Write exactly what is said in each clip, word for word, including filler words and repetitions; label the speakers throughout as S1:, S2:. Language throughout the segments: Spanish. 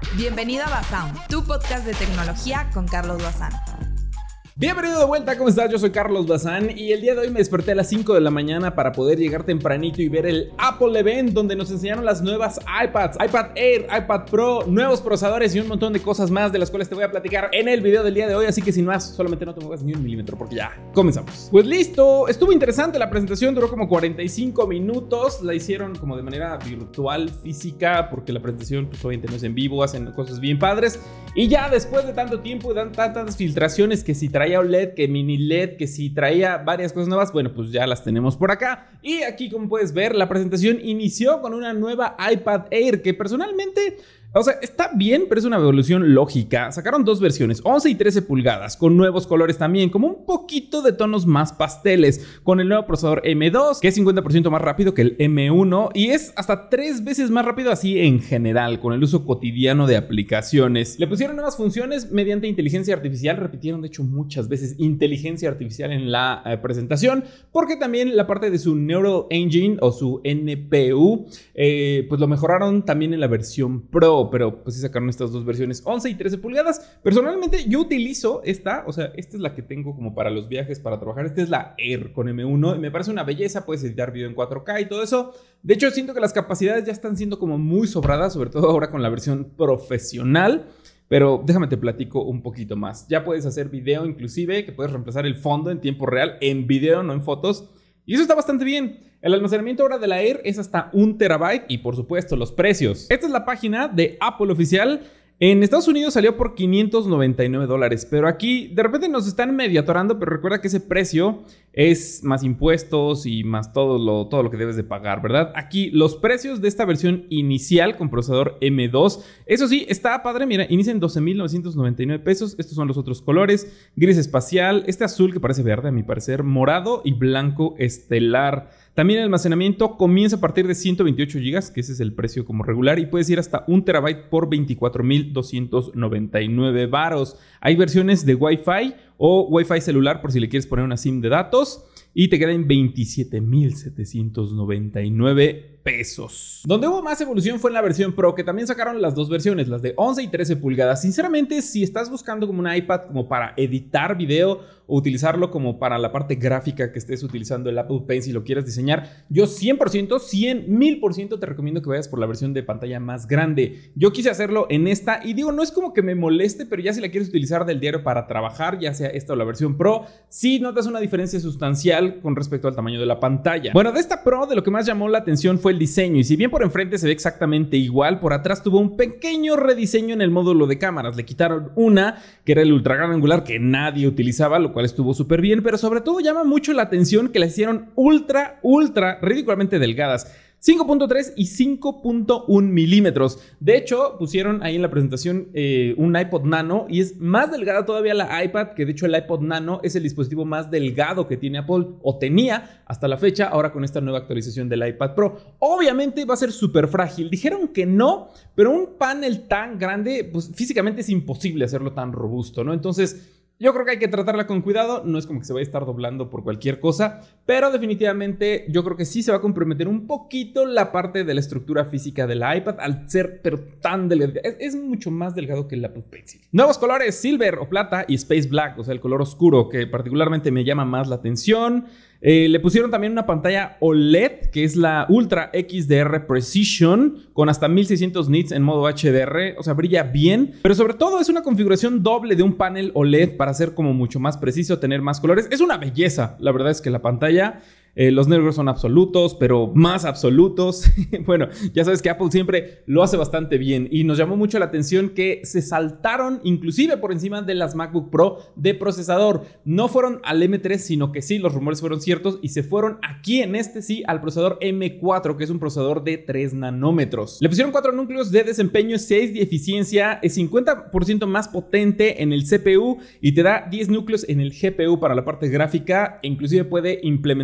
S1: Bienvenido a Basound, tu podcast de tecnología con Carlos Bazán.
S2: Bienvenido de vuelta, ¿cómo estás? Yo soy Carlos Bazán y el día de hoy me desperté a las cinco de la mañana para poder llegar tempranito y ver el Apple Event, donde nos enseñaron las nuevas iPads, iPad Air, iPad Pro, nuevos procesadores y un montón de cosas más de las cuales te voy a platicar en el video del día de hoy. Así que sin más, solamente no te muevas ni un milímetro porque ya comenzamos. Pues listo, estuvo interesante la presentación, duró como cuarenta y cinco minutos, la hicieron como de manera virtual, física, porque la presentación pues obviamente no es en vivo, hacen cosas bien padres. Y ya después de tanto tiempo y dan tantas filtraciones que si traía O L E D, que mini L E D, que si traía varias cosas nuevas, bueno, pues ya las tenemos por acá. Y aquí, como puedes ver, la presentación inició con una nueva iPad Air que personalmente, o sea, está bien, pero es una evolución lógica. Sacaron dos versiones, once y trece pulgadas, con nuevos colores también, como un poquito de tonos más pasteles, con el nuevo procesador M dos, que es cincuenta por ciento más rápido que el M uno y es hasta tres veces más rápido así en general, con el uso cotidiano de aplicaciones. Le pusieron nuevas funciones mediante inteligencia artificial, repitieron de hecho muchas veces inteligencia artificial en la eh, presentación, porque también la parte de su Neural Engine o su N P U, eh, pues lo mejoraron también en la versión Pro. Pero pues sí sacaron estas dos versiones, once y trece pulgadas. Personalmente yo utilizo esta, o sea, esta es la que tengo como para los viajes, para trabajar. Esta es la Air con M uno y me parece una belleza, puedes editar video en cuatro K y todo eso. De hecho, siento que las capacidades ya están siendo como muy sobradas, sobre todo ahora con la versión profesional. Pero déjame te platico un poquito más. Ya puedes hacer video inclusive, que puedes reemplazar el fondo en tiempo real, en video, no en fotos. Y eso está bastante bien. El almacenamiento ahora de la Air es hasta un terabyte y por supuesto los precios. Esta es la página de Apple oficial. En Estados Unidos salió por quinientos noventa y nueve dólares, pero aquí de repente nos están medio atorando, pero recuerda que ese precio es más impuestos y más todo lo, todo lo que debes de pagar, ¿verdad? Aquí los precios de esta versión inicial con procesador M dos, eso sí, está padre, mira, inicia en doce mil novecientos noventa y nueve pesos, estos son los otros colores, gris espacial, este azul que parece verde a mi parecer, morado y blanco estelar. También el almacenamiento comienza a partir de ciento veintiocho gigas, que ese es el precio como regular, y puedes ir hasta un terabyte por veinticuatro mil doscientos noventa y nueve varos. Hay versiones de Wi-Fi o Wi-Fi celular por si le quieres poner una SIM de datos y te queda en veintisiete mil setecientos noventa y nueve pesos. Donde hubo más evolución fue en la versión Pro, que también sacaron las dos versiones, las de once y trece pulgadas. Sinceramente, si estás buscando como un iPad como para editar video o utilizarlo como para la parte gráfica que estés utilizando el Apple Pencil o quieras diseñar, yo cien por ciento, cien mil por ciento te recomiendo que vayas por la versión de pantalla más grande. Yo quise hacerlo en esta y digo, no es como que me moleste, pero ya si la quieres utilizar del diario para trabajar, ya sea esta o la versión Pro, sí notas una diferencia sustancial con respecto al tamaño de la pantalla. Bueno, de esta Pro, de lo que más llamó la atención fue el diseño, y si bien por enfrente se ve exactamente igual, por atrás tuvo un pequeño rediseño en el módulo de cámaras. Le quitaron una, que era el ultra gran angular, que nadie utilizaba, lo cual estuvo súper bien, pero sobre todo llama mucho la atención que la hicieron ultra, ultra, ridículamente delgadas. cinco punto tres y cinco punto uno milímetros. De hecho, pusieron ahí en la presentación eh, un iPod Nano y es más delgada todavía la iPad, que de hecho el iPod Nano es el dispositivo más delgado que tiene Apple, o tenía hasta la fecha, ahora con esta nueva actualización del iPad Pro. Obviamente va a ser súper frágil. Dijeron que no, pero un panel tan grande, pues físicamente es imposible hacerlo tan robusto, ¿no? Entonces, yo creo que hay que tratarla con cuidado, no es como que se vaya a estar doblando por cualquier cosa, pero definitivamente yo creo que sí se va a comprometer un poquito la parte de la estructura física del iPad al ser pero tan delgado, es, es mucho más delgado que el Apple Pencil. Nuevos colores, Silver o Plata y Space Black, o sea el color oscuro que particularmente me llama más la atención. Eh, le pusieron también una pantalla O L E D, que es la Ultra X D R Precision, con hasta mil seiscientos nits en modo H D R, o sea, brilla bien, pero sobre todo es una configuración doble de un panel O L E D para ser como mucho más preciso, tener más colores. Es una belleza, la verdad es que la pantalla... Eh, los negros son absolutos, pero más absolutos. Bueno, ya sabes que Apple siempre lo hace bastante bien y nos llamó mucho la atención que se saltaron inclusive por encima de las MacBook Pro de procesador. No fueron al M tres, sino que sí, los rumores fueron ciertos y se fueron aquí en este sí al procesador M cuatro, que es un procesador de tres nanómetros. Le pusieron cuatro núcleos de desempeño, seis de eficiencia, es cincuenta por ciento más potente en el C P U y te da diez núcleos en el G P U para la parte gráfica e inclusive puede implementar tecnología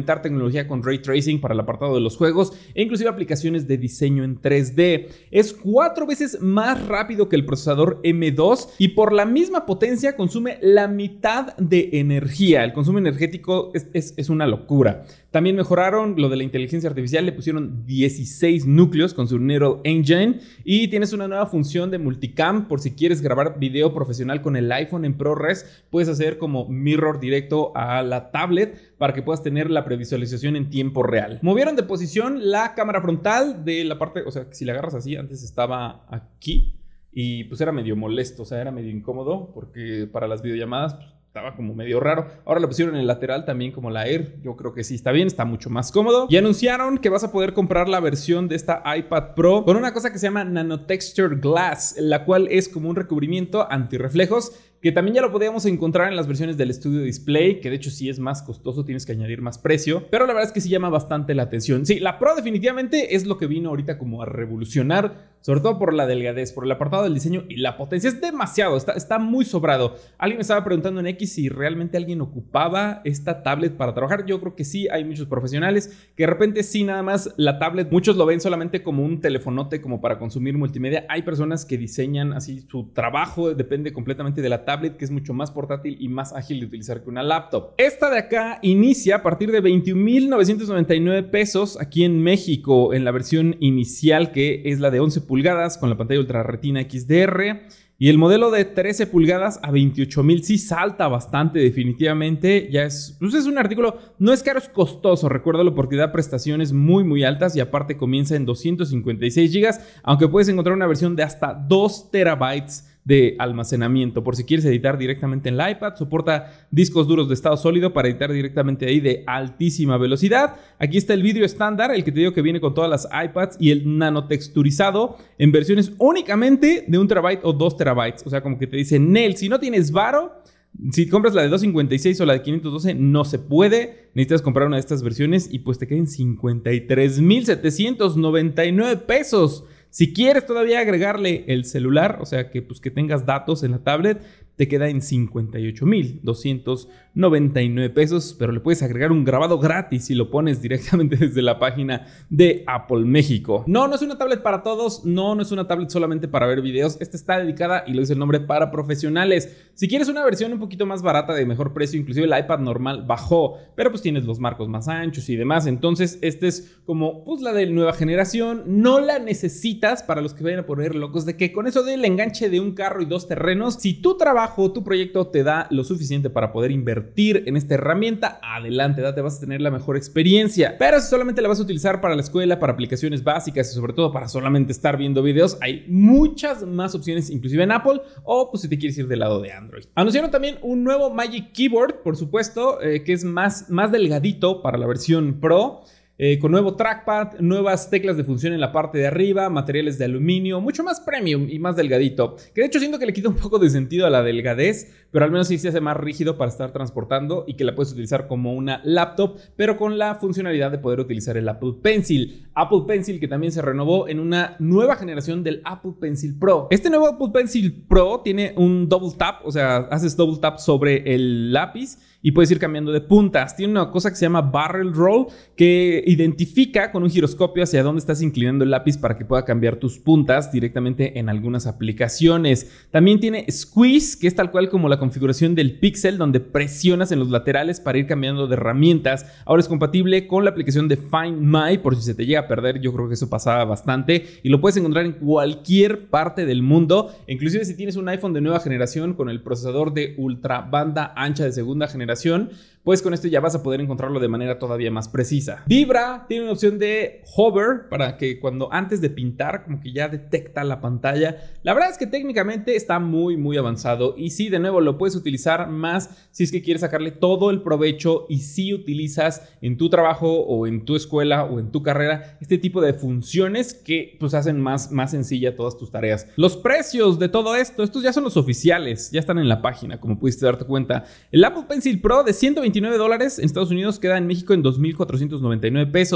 S2: tecnología con Ray Tracing para el apartado de los juegos e inclusive aplicaciones de diseño en tres D. Es cuatro veces más rápido que el procesador M dos y por la misma potencia consume la mitad de energía. El consumo energético es, es, es una locura. También mejoraron lo de la inteligencia artificial, le pusieron dieciséis núcleos con su Neural Engine y tienes una nueva función de multicam por si quieres grabar video profesional con el iPhone en ProRes. Puedes hacer como mirror directo a la tablet para que puedas tener la previsualización en tiempo real. Movieron de posición la cámara frontal de la parte, o sea, si la agarras así, antes estaba aquí y pues era medio molesto, o sea, era medio incómodo porque para las videollamadas pues, estaba como medio raro. Ahora lo pusieron en el lateral también como la Air. Yo creo que sí está bien, está mucho más cómodo. Y anunciaron que vas a poder comprar la versión de esta iPad Pro con una cosa que se llama Nanotexture Glass, la cual es como un recubrimiento antirreflejos que también ya lo podíamos encontrar en las versiones del Studio Display, que de hecho sí es más costoso, tienes que añadir más precio, pero la verdad es que sí llama bastante la atención. Sí, la Pro definitivamente es lo que vino ahorita como a revolucionar, sobre todo por la delgadez, por el apartado del diseño y la potencia. Es demasiado, está, está muy sobrado. Alguien me estaba preguntando en X si realmente alguien ocupaba esta tablet para trabajar. Yo creo que sí, hay muchos profesionales que de repente sí, nada más la tablet, muchos lo ven solamente como un telefonote como para consumir multimedia. Hay personas que diseñan así su trabajo, depende completamente de la tablet. Tablet que es mucho más portátil y más ágil de utilizar que una laptop. Esta de acá inicia a partir de veintiún mil novecientos noventa y nueve pesos aquí en México en la versión inicial, que es la de once pulgadas con la pantalla Ultra Retina X D R. Y el modelo de trece pulgadas a veintiocho mil sí salta bastante definitivamente. Ya es, pues es un artículo, no es caro, es costoso. Recuérdalo porque da prestaciones muy muy altas y aparte comienza en doscientos cincuenta y seis gigas, aunque puedes encontrar una versión de hasta dos terabytes de almacenamiento por si quieres editar directamente en la iPad. Soporta discos duros de estado sólido para editar directamente ahí de altísima velocidad. Aquí está el vídeo estándar, el que te digo que viene con todas las iPads, y el nanotexturizado en versiones únicamente de un terabyte o dos terabytes. O sea, como que te dice, Nel, si no tienes varo, si compras la de doscientos cincuenta y seis o la de quinientos doce, no se puede. Necesitas comprar una de estas versiones y pues te queden cincuenta y tres mil setecientos noventa y nueve pesos. Si quieres todavía agregarle el celular, o sea que, pues, que tengas datos en la tablet, te queda en cincuenta y ocho mil doscientos noventa y nueve pesos, pero le puedes agregar un grabado gratis si lo pones directamente desde la página de Apple México. No, no es una tablet para todos, no, no es una tablet solamente para ver videos. Esta está dedicada, y lo dice el nombre, para profesionales. Si quieres una versión un poquito más barata, de mejor precio, inclusive el iPad normal bajó, pero pues tienes los marcos más anchos y demás. Entonces, este es como pues la de nueva generación. No la necesitas para los que vayan a poner locos de que con eso del enganche de un carro y dos terrenos, si tu trabajo, tu proyecto te da lo suficiente para poder invertir en esta herramienta, adelante, date, vas a tener la mejor experiencia. Pero si solamente la vas a utilizar para la escuela, para aplicaciones básicas y sobre todo para solamente estar viendo videos, hay muchas más opciones, inclusive en Apple, o pues si te quieres ir del lado de Android. Anunciaron también un nuevo Magic Keyboard, por supuesto, eh, que es más, más delgadito para la versión Pro. Eh, con nuevo trackpad, nuevas teclas de función en la parte de arriba, materiales de aluminio, mucho más premium y más delgadito. Que de hecho siento que le quita un poco de sentido a la delgadez, pero al menos sí se hace más rígido para estar transportando y que la puedes utilizar como una laptop, pero con la funcionalidad de poder utilizar el Apple Pencil. Apple Pencil que también se renovó en una nueva generación del Apple Pencil Pro. Este nuevo Apple Pencil Pro tiene un double tap, o sea, haces double tap sobre el lápiz y puedes ir cambiando de puntas. Tiene una cosa que se llama Barrel Roll, que identifica con un giroscopio hacia dónde estás inclinando el lápiz para que pueda cambiar tus puntas directamente en algunas aplicaciones. También tiene Squeeze, que es tal cual como la configuración del Pixel, donde presionas en los laterales para ir cambiando de herramientas. Ahora es compatible con la aplicación de Find My, por si se te llega a perder. Yo creo que eso pasaba bastante y lo puedes encontrar en cualquier parte del mundo. Inclusive si tienes un iPhone de nueva generación con el procesador de ultra banda ancha de segunda generación, pues con esto ya vas a poder encontrarlo de manera todavía más precisa. Vibra tiene una opción de hover para que cuando antes de pintar como que ya detecta la pantalla. La verdad es que técnicamente está muy muy avanzado y sí, de nuevo lo puedes utilizar más si es que quieres sacarle todo el provecho y si utilizas en tu trabajo o en tu escuela o en tu carrera este tipo de funciones que pues hacen más, más sencilla todas tus tareas. Los precios de todo esto, estos ya son los oficiales, ya están en la página como pudiste darte cuenta. El Apple Pencil Pro de ciento veintinueve dólares en Estados Unidos queda en México en dos mil cuatrocientos noventa y nueve pesos.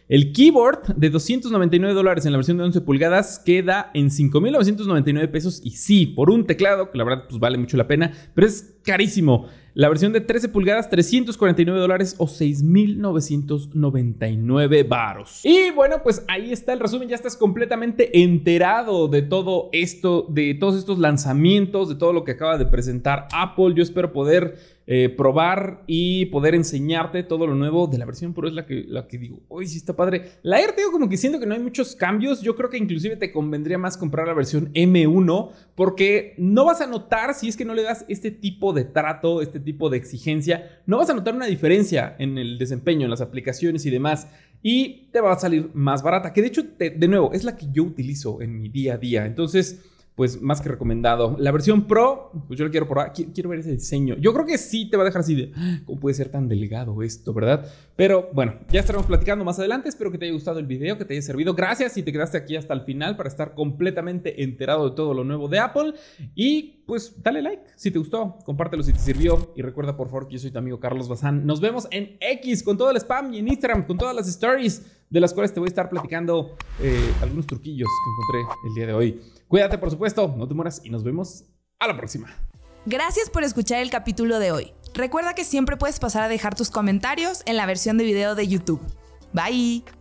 S2: El keyboard de doscientos noventa y nueve dólares en la versión de once pulgadas queda en cinco mil novecientos noventa y nueve pesos. Y sí, por un teclado, que la verdad pues vale mucho la pena, pero es carísimo. La versión de trece pulgadas, trescientos cuarenta y nueve dólares o seis mil novecientos noventa y nueve varos. Y bueno, pues ahí está el resumen. Ya estás completamente enterado de todo esto, de todos estos lanzamientos, de todo lo que acaba de presentar Apple. Yo espero poder eh, probar y poder enseñarte todo lo nuevo de la versión Pro. Es la que, la que digo, uy, sí está padre. La Air, te digo, como que siento que no hay muchos cambios. Yo creo que inclusive te convendría más comprar la versión eme uno, porque no vas a notar, si es que no le das este tipo de trato, este tipo de exigencia, no vas a notar una diferencia en el desempeño, en las aplicaciones y demás, y te va a salir más barata, que de hecho, te, de nuevo, es la que yo utilizo en mi día a día. Entonces, pues más que recomendado. La versión Pro, pues yo la quiero probar, quiero, quiero ver ese diseño. Yo creo que sí te va a dejar así de, ¿cómo puede ser tan delgado esto, verdad? Pero bueno, ya estaremos platicando más adelante. Espero que te haya gustado el video, que te haya servido. Gracias si te quedaste aquí hasta el final para estar completamente enterado de todo lo nuevo de Apple. Y pues dale like si te gustó, compártelo si te sirvió. Y recuerda por favor que yo soy tu amigo Carlos Bazán. Nos vemos en X con todo el spam y en Instagram con todas las stories, de las cuales te voy a estar platicando eh, algunos truquillos que encontré el día de hoy. Cuídate, por supuesto, no te mueras y nos vemos a la próxima.
S1: Gracias por escuchar el capítulo de hoy. Recuerda que siempre puedes pasar a dejar tus comentarios en la versión de video de YouTube. Bye.